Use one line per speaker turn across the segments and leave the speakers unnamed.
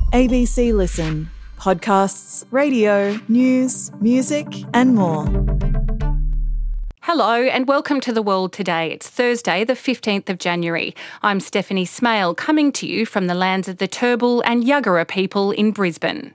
ABC Listen. Podcasts, radio, news, music and more.
Hello and welcome to The World Today. It's Thursday, the 15th of January. I'm Stephanie Smale, coming to you from the lands of the Turrbal and Yuggera people in Brisbane.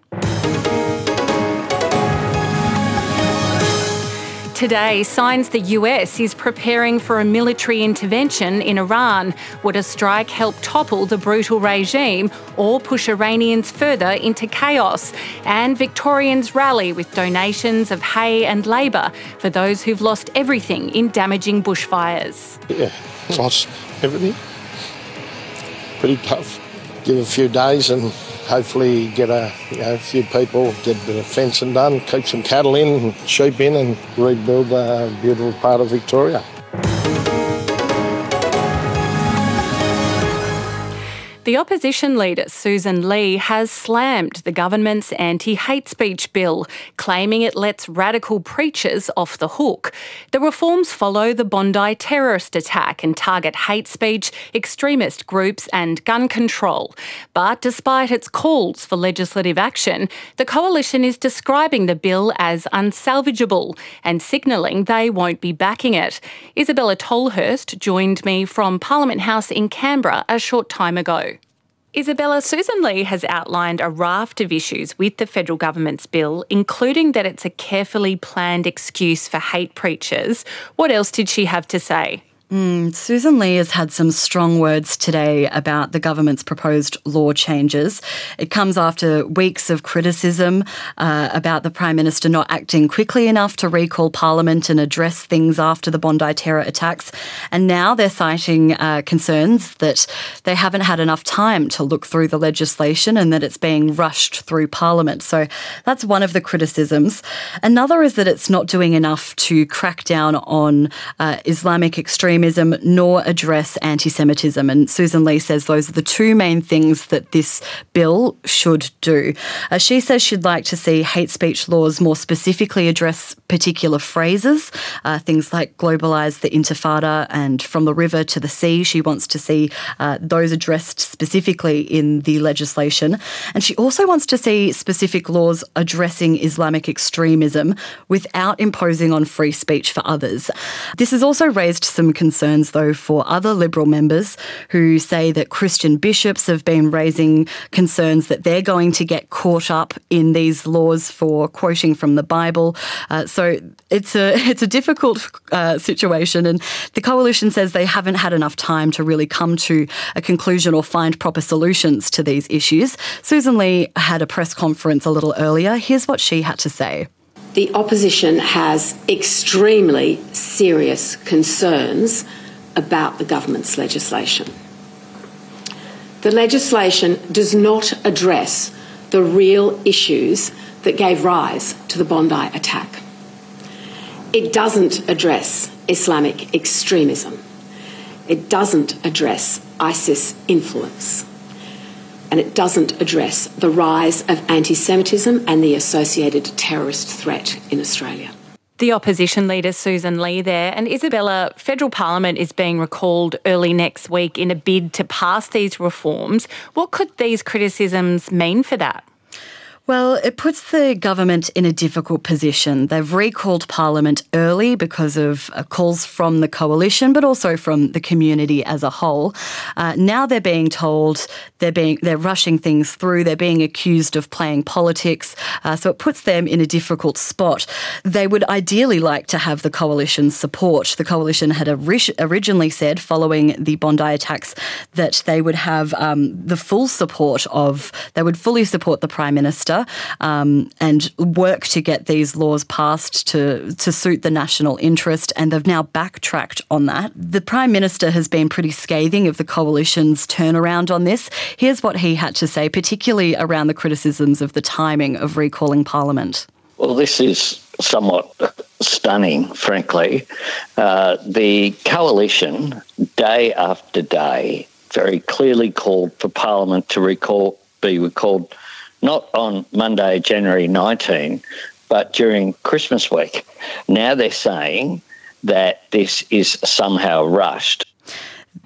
Today, signs the US is preparing for a military intervention in Iran. Would a strike help topple the brutal regime or push Iranians further into chaos? And Victorians rally with donations of hay and labour for those who've lost everything in damaging bushfires.
Yeah, lost everything. Pretty tough. Give a few days and hopefully get a few people, get a bit of fencing done, keep some cattle in, sheep in and rebuild a beautiful part of Victoria.
The opposition leader, Susan Lee, has slammed the government's anti-hate speech bill, claiming it lets radical preachers off the hook. The reforms follow the Bondi terrorist attack and target hate speech, extremist groups and gun control. But despite its calls for legislative action, the coalition is describing the bill as unsalvageable and signalling they won't be backing it. Isabella Tolhurst joined me from Parliament House in Canberra a short time ago. Isabella, Susan Lee has outlined a raft of issues with the federal government's bill, including that it's a carefully planned excuse for hate preachers. What else did she have to say?
Susan Lee has had some strong words today about the government's proposed law changes. It comes after weeks of criticism about the Prime Minister not acting quickly enough to recall Parliament and address things after the Bondi terror attacks. And now they're citing concerns that they haven't had enough time to look through the legislation and that it's being rushed through Parliament. So that's one of the criticisms. Another is that it's not doing enough to crack down on Islamic extremism nor address anti-Semitism. And Susan Lee says those are the two main things that this bill should do. She says she'd like to see hate speech laws more specifically address particular phrases, things like globalise the intifada and from the river to the sea. She wants to see those addressed specifically in the legislation. And she also wants to see specific laws addressing Islamic extremism without imposing on free speech for others. This has also raised some concerns, though, for other Liberal members who say that Christian bishops have been raising concerns that they're going to get caught up in these laws for quoting from the Bible. So it's a difficult situation, and the coalition says they haven't had enough time to really come to a conclusion or find proper solutions to these issues. Susan Lee had a press conference a little earlier. Here's what she had to say.
The opposition has extremely serious concerns about the government's legislation. The legislation does not address the real issues that gave rise to the Bondi attack. It doesn't address Islamic extremism. It doesn't address ISIS influence. And it doesn't address the rise of anti-Semitism and the associated terrorist threat in Australia.
The opposition leader, Susan Lee there. And Isabella, federal parliament is being recalled early next week in a bid to pass these reforms. What could these criticisms mean for that?
Well, it puts the government in a difficult position. They've recalled Parliament early because of calls from the coalition, but also from the community as a whole. Now they're being told they're rushing things through. They're being accused of playing politics. So it puts them in a difficult spot. They would ideally like to have the coalition's support. The coalition had originally said, following the Bondi attacks, that they would have the full support they would fully support the Prime Minister and work to get these laws passed to suit the national interest, and they've now backtracked on that. The Prime Minister has been pretty scathing of the coalition's turnaround on this. Here's what he had to say, particularly around the criticisms of the timing of recalling Parliament.
Well, this is somewhat stunning, frankly. The coalition, day after day, very clearly called for Parliament to be recalled not on Monday, January 19, but during Christmas week. Now they're saying that this is somehow rushed.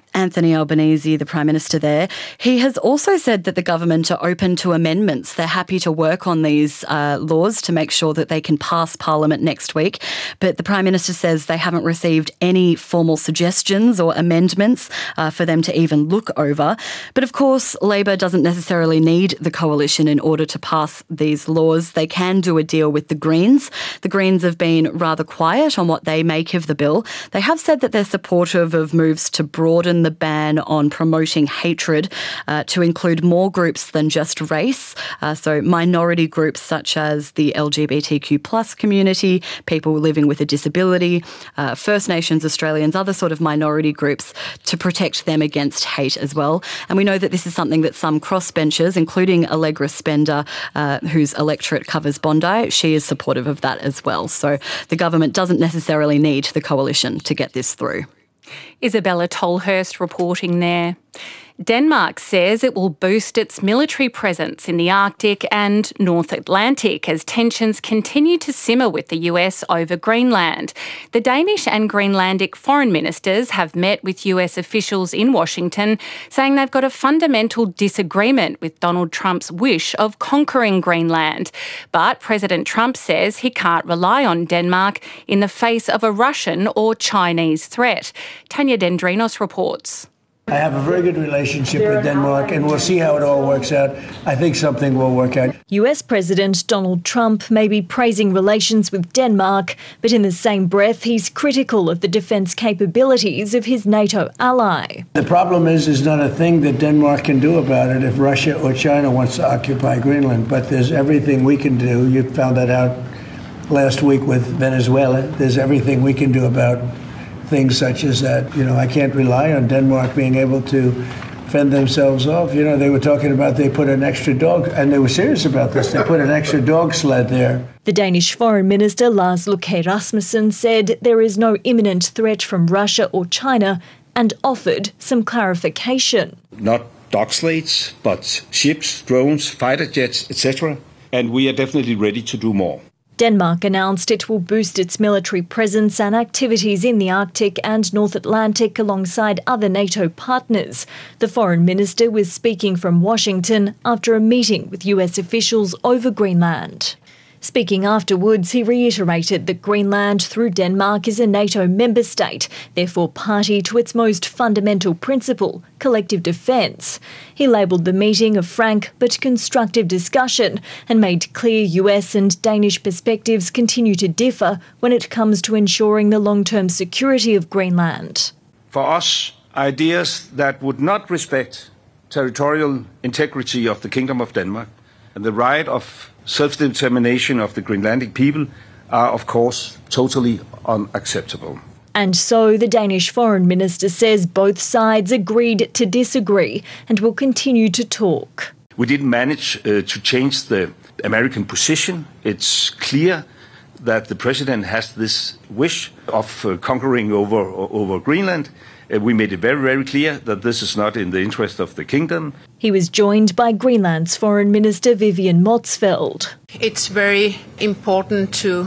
Anthony Albanese, the Prime Minister there, he has also said that the government are open to amendments. They're happy to work on these laws to make sure that they can pass Parliament next week. But the Prime Minister says they haven't received any formal suggestions or amendments for them to even look over. But of course, Labor doesn't necessarily need the coalition in order to pass these laws. They can do a deal with the Greens. The Greens have been rather quiet on what they make of the bill. They have said that they're supportive of moves to broaden the ban on promoting hatred to include more groups than just race. So minority groups such as the LGBTQ plus community, people living with a disability, First Nations Australians, other sort of minority groups, to protect them against hate as well. And we know that this is something that some crossbenchers, including Allegra Spender, whose electorate covers Bondi, she is supportive of that as well. So the government doesn't necessarily need the coalition to get this through.
Isabella Tolhurst reporting there. Denmark says it will boost its military presence in the Arctic and North Atlantic as tensions continue to simmer with the US over Greenland. The Danish and Greenlandic foreign ministers have met with US officials in Washington, saying they've got a fundamental disagreement with Donald Trump's wish of conquering Greenland. But President Trump says he can't rely on Denmark in the face of a Russian or Chinese threat. Tanya Dendrinos reports.
I have a very good relationship with Denmark, and we'll see how it all works out. I think something will work out.
US President Donald Trump may be praising relations with Denmark, but in the same breath, he's critical of the defence capabilities of his NATO ally.
The problem is there's not a thing that Denmark can do about it if Russia or China wants to occupy Greenland. But there's everything we can do. You found that out last week with Venezuela. There's everything we can do about things such as that. I can't rely on Denmark being able to fend themselves off. They were talking about they put an extra dog, and they were serious about this. They put an extra dog sled there.
The Danish Foreign Minister Lars Løkke Rasmussen said there is no imminent threat from Russia or China and offered some clarification.
Not dog sleds, but ships, drones, fighter jets, etc. And we are definitely ready to do more.
Denmark announced it will boost its military presence and activities in the Arctic and North Atlantic alongside other NATO partners. The foreign minister was speaking from Washington after a meeting with US officials over Greenland. Speaking afterwards, he reiterated that Greenland, through Denmark, is a NATO member state, therefore party to its most fundamental principle, collective defence. He labelled the meeting a frank but constructive discussion and made clear US and Danish perspectives continue to differ when it comes to ensuring the long-term security of Greenland.
For us, ideas that would not respect territorial integrity of the Kingdom of Denmark and the right of self-determination of the Greenlandic people are, of course, totally unacceptable.
And so the Danish foreign minister says both sides agreed to disagree and will continue to talk.
We didn't manage to change the American position. It's clear that the president has this wish of conquering over Greenland. We made it very, very clear that this is not in the interest of the kingdom.
He was joined by Greenland's Foreign Minister Vivian Motzfeldt.
It's very important to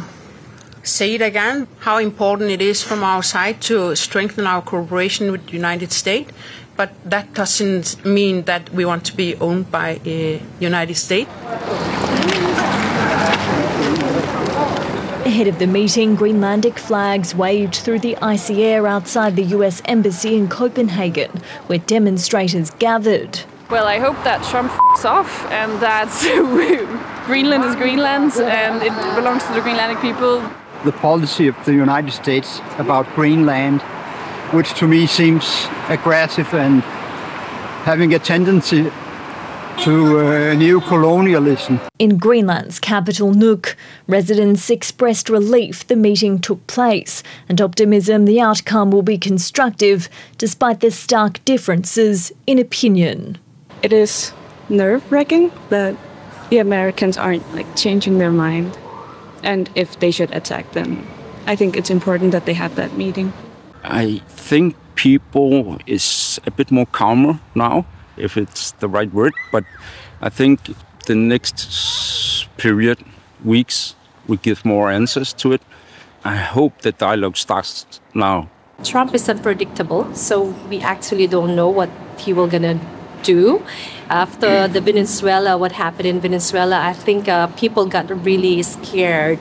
say it again, how important it is from our side to strengthen our cooperation with the United States. But that doesn't mean that we want to be owned by the United States.
Ahead of the meeting, Greenlandic flags waved through the icy air outside the US Embassy in Copenhagen, where demonstrators gathered.
Well, I hope that Trump f***s off and that Greenland is Greenland's and it belongs to the Greenlandic people.
The policy of the United States about Greenland, which to me seems aggressive and having a tendency to neo-colonialism.
In Greenland's capital Nuuk, residents expressed relief the meeting took place and optimism the outcome will be constructive despite the stark differences in opinion.
It is nerve-wracking that the Americans aren't changing their mind and if they should attack them. I think it's important that they have that meeting.
I think people is a bit more calmer now, if it's the right word, but I think the next period, weeks, will give more answers to it. I hope the dialogue starts now
Trump is unpredictable, so we actually don't know what he will gonna do. After the Venezuela, what happened in Venezuela, I think people got really scared.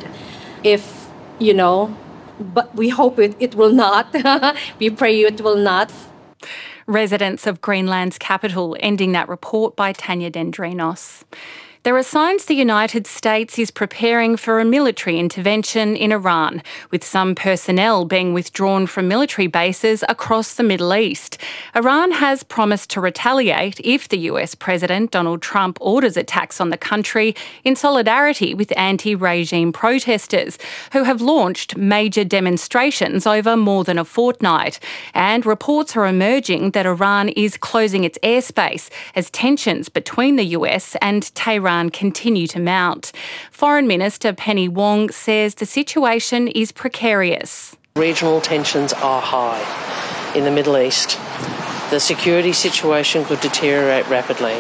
But we hope it will not. We pray it will not.
Residents of Greenland's capital, ending that report by Tanya Dendrinos. There are signs the United States is preparing for a military intervention in Iran, with some personnel being withdrawn from military bases across the Middle East. Iran has promised to retaliate if the US President Donald Trump orders attacks on the country in solidarity with anti-regime protesters who have launched major demonstrations over more than a fortnight. And reports are emerging that Iran is closing its airspace as tensions between the US and Tehran continue to mount. Foreign Minister Penny Wong says the situation is precarious.
Regional tensions are high in the Middle East. The security situation could deteriorate rapidly.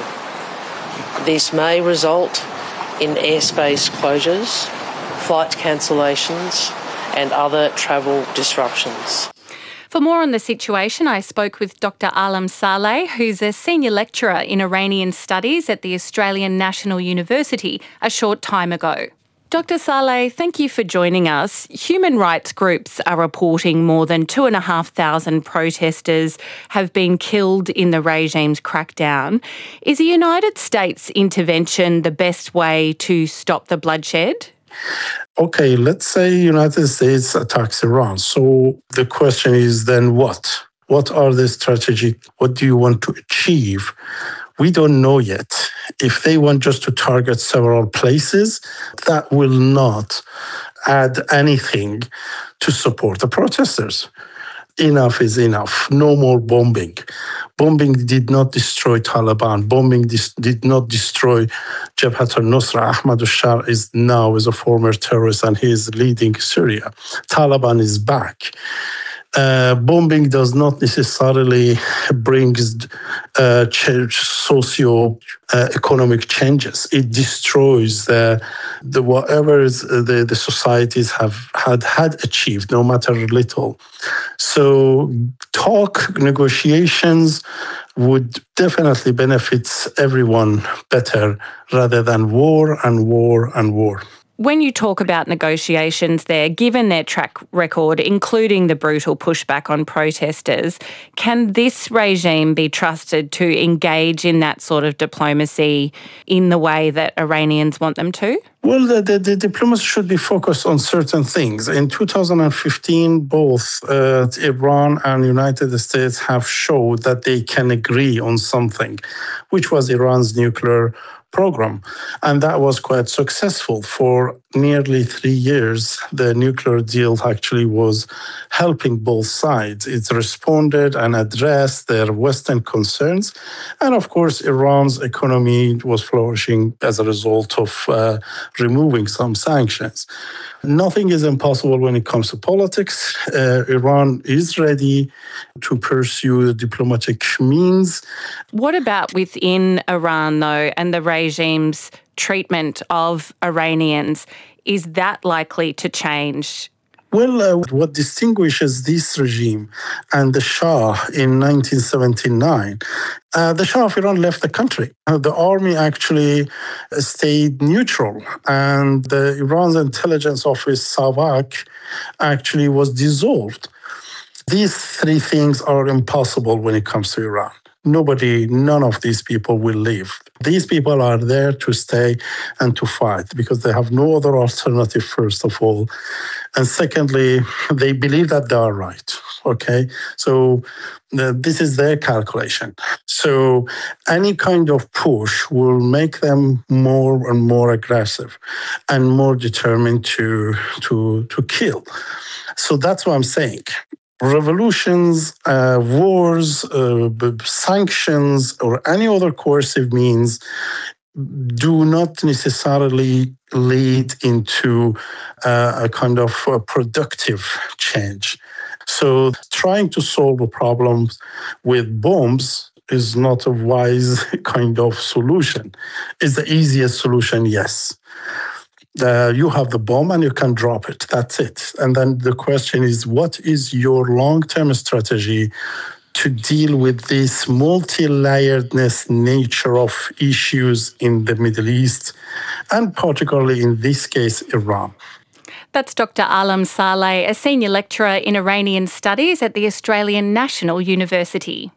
This may result in airspace closures, flight cancellations, and other travel disruptions.
For more on the situation, I spoke with Dr. Alam Saleh, who's a senior lecturer in Iranian studies at the Australian National University, a short time ago. Dr. Saleh, thank you for joining us. Human rights groups are reporting more than 2,500 protesters have been killed in the regime's crackdown. Is a United States intervention the best way to stop the bloodshed?
Okay, let's say United States attacks Iran. So the question is then what? What are the strategic, what do you want to achieve? We don't know yet. If they want just to target several places, that will not add anything to support the protesters. Enough is enough. No more bombing. Bombing did not destroy Taliban. Bombing did not destroy Jabhat al-Nusra. Ahmad al-Shar is a former terrorist and he is leading Syria. Taliban is back. Bombing does not necessarily bring socio-economic changes. It destroys whatever the societies had achieved, no matter little. So negotiations would definitely benefit everyone better rather than war and war and war.
When you talk about negotiations there, given their track record, including the brutal pushback on protesters, can this regime be trusted to engage in that sort of diplomacy in the way that Iranians want them to?
Well, the diplomacy should be focused on certain things. In 2015, both Iran and United States have showed that they can agree on something, which was Iran's nuclear program. And that was quite successful. For nearly 3 years, the nuclear deal actually was helping both sides. It responded and addressed their Western concerns. And of course, Iran's economy was flourishing as a result of removing some sanctions. Nothing is impossible when it comes to politics. Iran is ready to pursue the diplomatic means.
What about within Iran, though, and the regime's treatment of Iranians? Is that likely to change?
Well, what distinguishes this regime and the Shah in 1979, the Shah of Iran left the country. The army actually stayed neutral, and the Iran's intelligence office, SAVAK, actually was dissolved. These three things are impossible when it comes to Iran. None of these people will leave. These people are there to stay and to fight because they have no other alternative, first of all. And secondly, they believe that they are right, okay? So this is their calculation. So any kind of push will make them more and more aggressive and more determined to kill. So that's what I'm saying. Revolutions, wars, sanctions, or any other coercive means do not necessarily lead into a kind of productive change. So trying to solve a problem with bombs is not a wise kind of solution. Is the easiest solution? Yes. You have the bomb and you can drop it. That's it. And then the question is, what is your long-term strategy to deal with this multi-layeredness nature of issues in the Middle East, and particularly in this case, Iran?
That's Dr. Alam Saleh, a senior lecturer in Iranian studies at the Australian National University.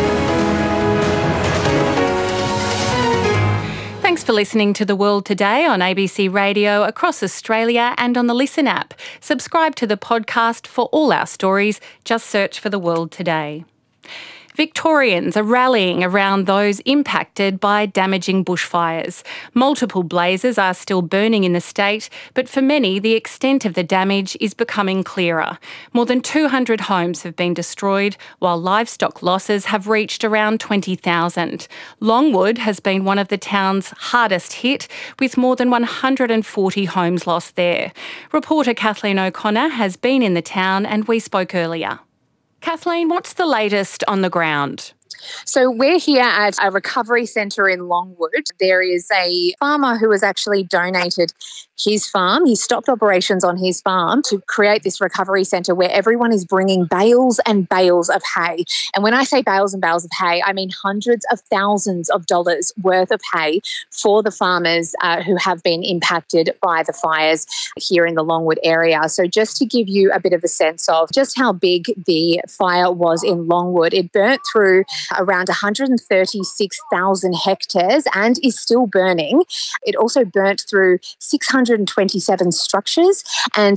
Thanks for listening to The World Today on ABC Radio across Australia and on the Listen app. Subscribe to the podcast for all our stories. Just search for The World Today. Victorians are rallying around those impacted by damaging bushfires. Multiple blazes are still burning in the state, but for many, the extent of the damage is becoming clearer. More than 200 homes have been destroyed, while livestock losses have reached around 20,000. Longwood has been one of the town's hardest hit, with more than 140 homes lost there. Reporter Kathleen O'Connor has been in the town and we spoke earlier. Kathleen, what's the latest on the ground?
So we're here at a recovery centre in Longwood. There is a farmer who has actually donated his farm. He stopped operations on his farm to create this recovery centre where everyone is bringing bales and bales of hay. And when I say bales and bales of hay, I mean hundreds of thousands of dollars worth of hay for the farmers who have been impacted by the fires here in the Longwood area. So just to give you a bit of a sense of just how big the fire was in Longwood, it burnt through around 136,000 hectares and is still burning. It also burnt through 627 structures and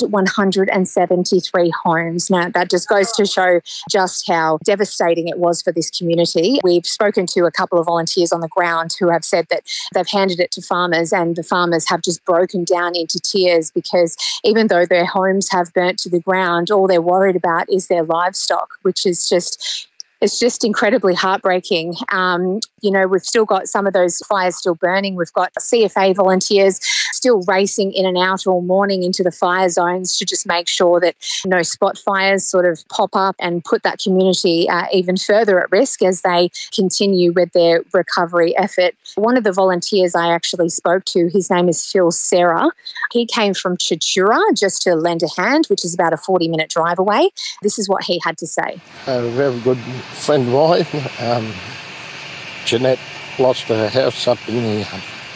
173 homes. Now, that just goes to show just how devastating it was for this community. We've spoken to a couple of volunteers on the ground who have said that they've handed it to farmers and the farmers have just broken down into tears because even though their homes have burnt to the ground, all they're worried about is their livestock, which is it's just incredibly heartbreaking. We've still got some of those fires still burning. We've got CFA volunteers still racing in and out all morning into the fire zones to just make sure that no spot fires sort of pop up and put that community even further at risk as they continue with their recovery effort. One of the volunteers I actually spoke to, his name is Phil Serra. He came from Chittura just to lend a hand, which is about a 40-minute drive away. This is what he had to say.
A very good friend of mine, Jeanette, lost her house up in the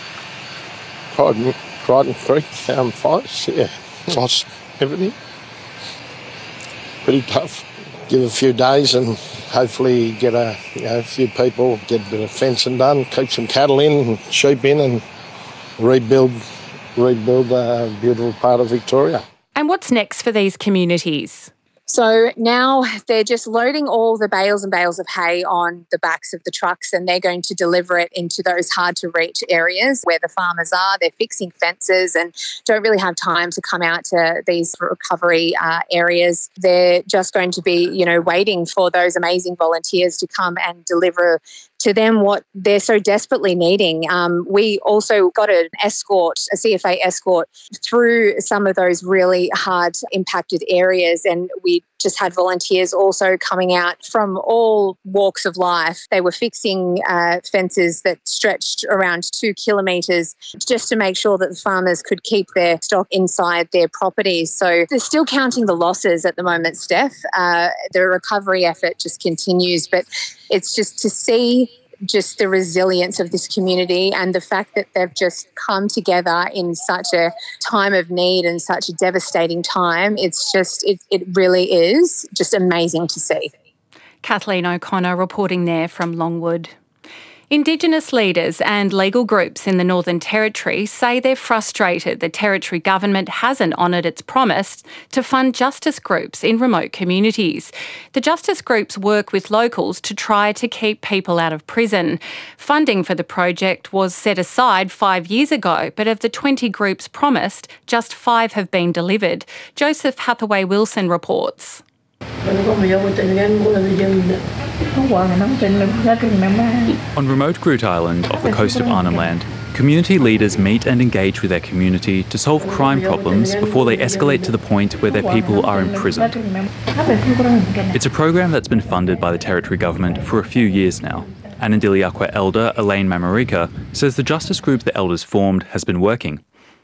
Crichton Creek fires. Yeah, lost everything. Pretty tough. Give a few days and hopefully get a few people, get a bit of fencing done, keep some cattle in, sheep in, and rebuild a beautiful part of Victoria.
And what's next for these communities?
So now they're just loading all the bales and bales of hay on the backs of the trucks and they're going to deliver it into those hard-to-reach areas where the farmers are. They're fixing fences and don't really have time to come out to these recovery areas. They're just going to be, waiting for those amazing volunteers to come and deliver to them what they're so desperately needing. We also got an escort, a CFA escort, through some of those really hard impacted areas, and we just had volunteers also coming out from all walks of life. They were fixing fences that stretched around 2 kilometres just to make sure that the farmers could keep their stock inside their properties. So they're still counting the losses at the moment, Steph. The recovery effort just continues, but it's just to see just the resilience of this community and the fact that they've just come together in such a time of need and such a devastating time. It's just, it really is just amazing to see.
Kathleen O'Connor reporting there from Longwood. Indigenous leaders and legal groups in the Northern Territory say they're frustrated the Territory government hasn't honoured its promise to fund justice groups in remote communities. The justice groups work with locals to try to keep people out of prison. Funding for the project was set aside 5 years ago, but of the 20 groups promised, just 5 have been delivered. Joseph Hathaway-Wilson reports.
On remote Groote Island off the coast of Arnhem Land, community leaders meet and engage with their community to solve crime problems before they escalate to the point where their people are imprisoned. It's a program that's been funded by the Territory government for a few years now. Anandiliakwa elder Elaine Mamarika says the justice group the elders formed has been working.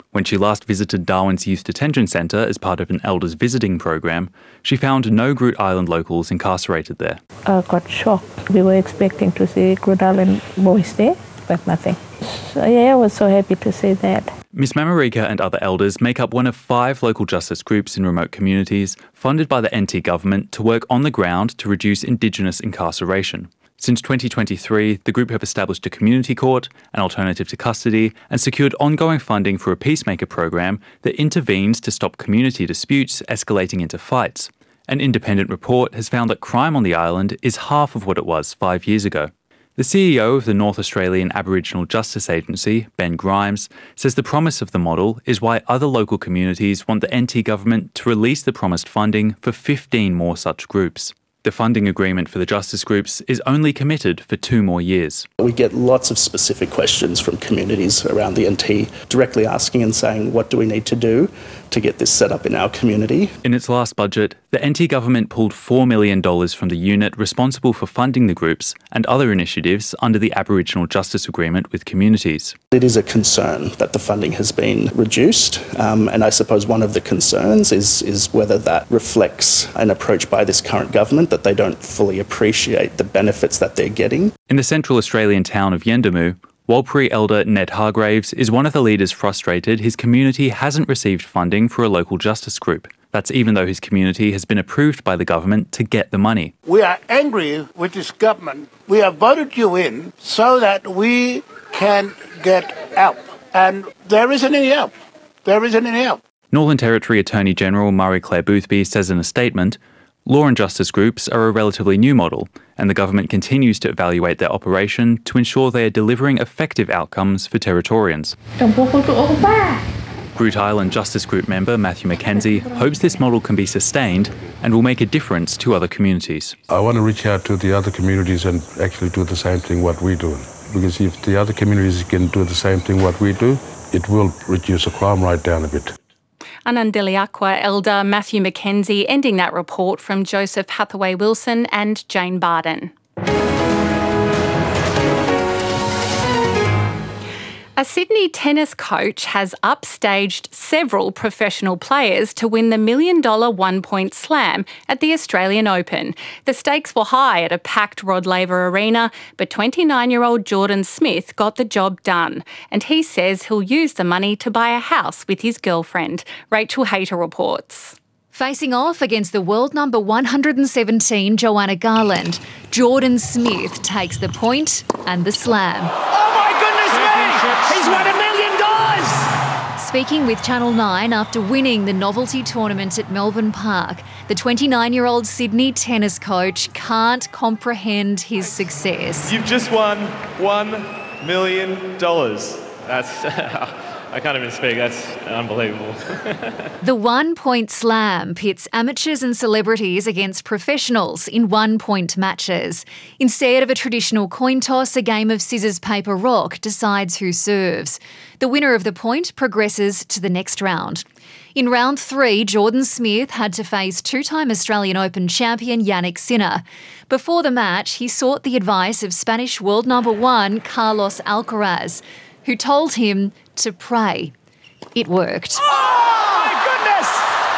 When she last visited Darwin's Youth Detention Centre as part of an elders visiting program, she found no Groote Eylandt locals incarcerated there.
I got shocked. We were expecting to see Groote Eylandt boys there, but nothing. So I was so happy to see that.
Miss Mamarika and other elders make up one of 5 local justice groups in remote communities funded by the NT government to work on the ground to reduce Indigenous incarceration. Since 2023, the group have established a community court, an alternative to custody, and secured ongoing funding for a peacemaker program that intervenes to stop community disputes escalating into fights. An independent report has found that crime on the island is half of what it was 5 years ago. The CEO of the North Australian Aboriginal Justice Agency, Ben Grimes, says the promise of the model is why other local communities want the NT government to release the promised funding for 15 more such groups. The funding agreement for the justice groups is only committed for 2 more years.
We get lots of specific questions from communities around the NT directly asking and saying, what do we need to do to get this set up in our community?
In its last budget, the NT government pulled $4 million from the unit responsible for funding the groups and other initiatives under the Aboriginal Justice Agreement with communities.
It is a concern that the funding has been reduced, and I suppose one of the concerns is whether that reflects an approach by this current government that they don't fully appreciate the benefits that they're getting.
In the central Australian town of Yuendumu, Warlpiri elder Ned Hargraves is one of the leaders frustrated his community hasn't received funding for a local justice group. That's even though his community has been approved by the government to get the money.
We are angry with this government. We have voted you in so that we can get help. And there isn't any help. There isn't any help.
Northern Territory Attorney General Marie-Claire Boothby says in a statement, law and justice groups are a relatively new model, and the government continues to evaluate their operation to ensure they are delivering effective outcomes for Territorians. Groote Eylandt Justice Group member Matthew McKenzie hopes this model can be sustained and will make a difference to other communities.
I want to reach out to the other communities and actually do the same thing what we do. Because if the other communities can do the same thing what we do, it will reduce the crime rate down a bit.
Anandiliaqua elder Matthew McKenzie ending that report from Joseph Hathaway Wilson and Jane Barden. A Sydney tennis coach has upstaged several professional players to win the $1 million one-point slam at the Australian Open. The stakes were high at a packed Rod Laver Arena, but 29-year-old Jordan Smith got the job done. And he says he'll use the money to buy a house with his girlfriend. Rachel Hayter reports.
Facing off against the world number 117 Joanna Garland, Jordan Smith takes the point and the slam.
Oh my goodness me! He's won $1 million!
Speaking with Channel 9 after winning the novelty tournament at Melbourne Park, the 29-year-old Sydney tennis coach can't comprehend his success.
You've just won $1 million. That's... I can't even speak. That's unbelievable.
The one-point slam pits amateurs and celebrities against professionals in one-point matches. Instead of a traditional coin toss, a game of scissors, paper, rock decides who serves. The winner of the point progresses to the next round. In round 3, Jordan Smith had to face 2-time Australian Open champion Jannik Sinner. Before the match, he sought the advice of Spanish world number 1 Carlos Alcaraz, who told him to pray. It worked.
Oh my goodness!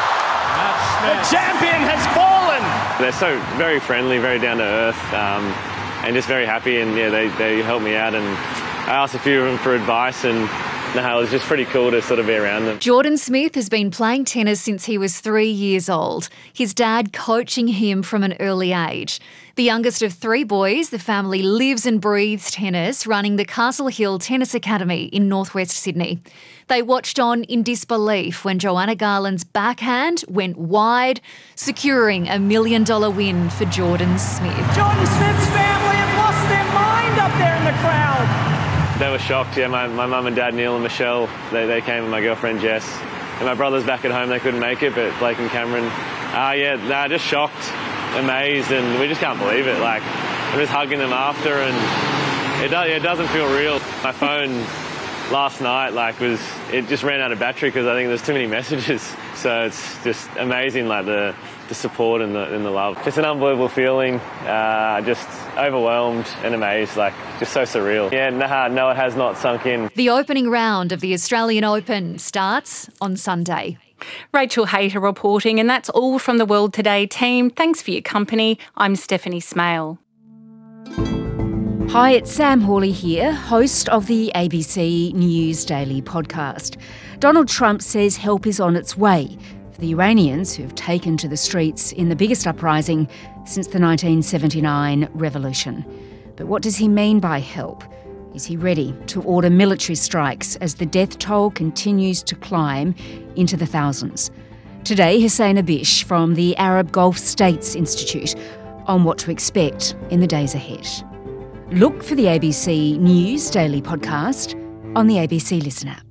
The champion has fallen!
They're so very friendly, very down to earth, and just very happy, and yeah, they helped me out, and I asked a few of them for advice, and it was just pretty cool to sort of be around them.
Jordan Smith has been playing tennis since he was 3 years old, his dad coaching him from an early age. The youngest of 3 boys, the family lives and breathes tennis, running the Castle Hill Tennis Academy in northwest Sydney. They watched on in disbelief when Joanna Garland's backhand went wide, securing $1 million win for Jordan Smith.
Jordan Smith's family have lost their mind up there in the crowd.
They were shocked, yeah. My mum and dad, Neil and Michelle, they came with my girlfriend Jess. And my brothers back at home, they couldn't make it, but Blake and Cameron, just shocked, amazed, and we just can't believe it. Like, I'm just hugging them after, and it doesn't feel real. My phone last night, it just ran out of battery because I think there's too many messages. So it's just amazing, the the support and the love. Just an unbelievable feeling, just overwhelmed and amazed, like just so surreal. Yeah, no, it has not sunk in.
The opening round of the Australian Open starts on Sunday.
Rachel Hayter reporting, and that's all from the World Today team. Thanks for your company. I'm Stephanie Smale.
Hi, it's Sam Hawley here, host of the ABC News Daily podcast. Donald Trump says help is on its way for the Iranians who have taken to the streets in the biggest uprising since the 1979 revolution. But what does he mean by help? Is he ready to order military strikes as the death toll continues to climb into the thousands? Today, Hussein Abish from the Arab Gulf States Institute on what to expect in the days ahead. Look for the ABC News Daily podcast on the ABC Listen app.